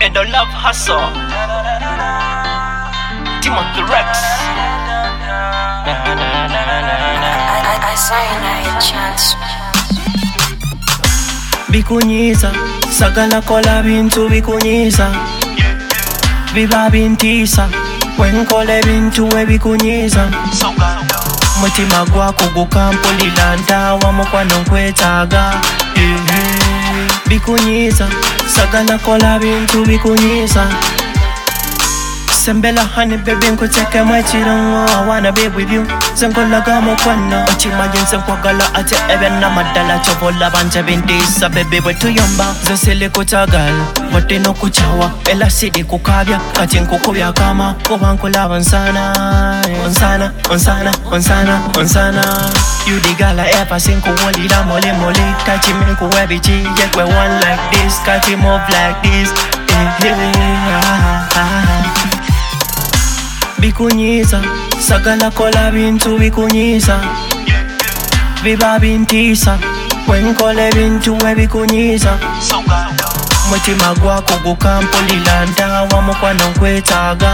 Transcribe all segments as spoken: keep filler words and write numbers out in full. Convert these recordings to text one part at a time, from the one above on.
Ghetto Love Hustle, Timothy Rex. I cyanide chance. Bikunyiza, sagala kola bintu bikunyiza. Biba bintisa, wenkole bintu we bikunyiza. Mutima gwako gukampulira ntawa mukwano nkwetaaga. Bikunyiza, sagala kola bintu bikunyiza. Sembela honey baby nkuteke mwechiro, I wanna be with you. Zenkola mukwano ochimanyi nze nkwagala ate ebyanna maddala kyobola banje bintisa baby bwe tuyomba zesele kutagala wadde n'okuchawa era sidi kukabya kati nkukubya kama kuba nkulaba nsana onsana onsana onsana onsana you the girl I ever seen kuwulira mole mole kati me nkuwe biki yekwe one like this kati move like this eh, eh, ah, ah. Bikunyiza, sagala kola bintu bikunyiza. Biba bintisa, wenkole bintu we bikunyiza. Mutima gwako gukampulira ntawa mukwano nkwetaaga.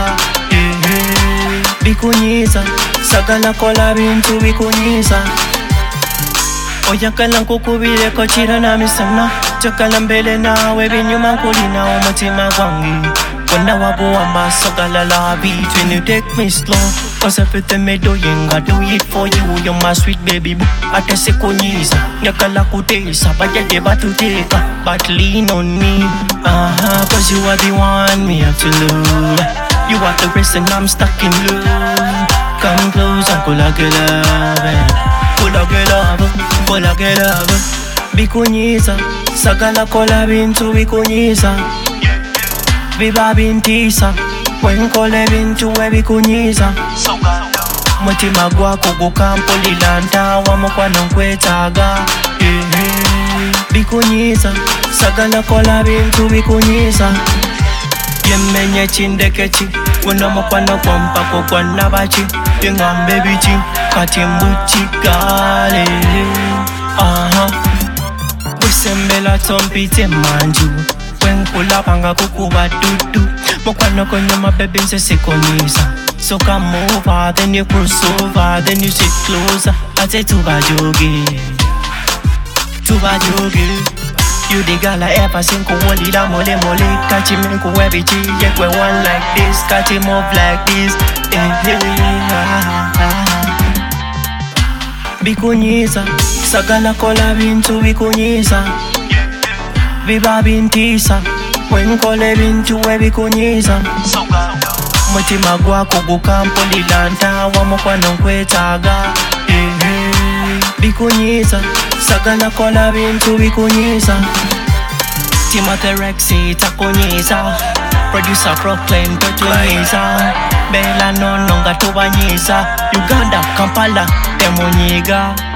Bikunyiza, sagala kola bintu bikunyiza. Oyagala nkukubireko kiro namisana, njagala mbere nawe binyuma nkulina omutima gwange. When I walk on my sagala la beat, when you take me slow, cause everything me doing, I do it for you. You're my sweet baby boo. I tell you kunyiza, nyakala kutesa, but you never to take, but lean on me. Uh-huh, cause you are the one me have to love. You are the reason I'm stuck in love. Come close and pull a get love, pull a get love, pull a get love. Bikunyiza, sagala kola bintu bikunyiza. Biba bintisa, wenkole bintu we bikunyiza. Mutima gwako gukampulira ntawa mukwano nkwetaaga. Bikunyiza, sagala kola bintu bikunyiza. Yemenye chindekeki, guno mukwano kwampako kwa nabaki. Yengambe biki, kati mbuchikale. Aha, wisembela tompite manju. Wenkula panga kukuba dudu. Mukwano konyoma baby nse sikonyiza. So come over, then you cross over, then you sit closer. Ate tuba jogi, tuba jogi. You the girl I ever seen kuwulira mole mole. Kachi me nkuwe biki yekwe one like this. Kachi move like this eh, eh, ah, ah. Bikunyiza, sagala kola bintu bikunyiza. Biba bintisa, wenkole bintu we bikunyiza. Mutima gwako gukampulira ntawa mukwano nkwetaaga. Bikunyiza, sagala kola bintu bikunyiza. Timothy Rex takunyiza. Producer Proclaim twetunyiza. Bella nono nga tubanyiza. Uganda, Kampala, temunyiga.